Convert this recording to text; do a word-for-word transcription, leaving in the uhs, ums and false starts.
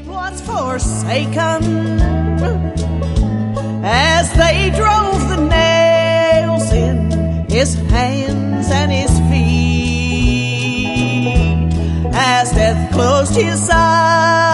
was forsaken as they drove the nails in his hands and his feet, as death closed his eyes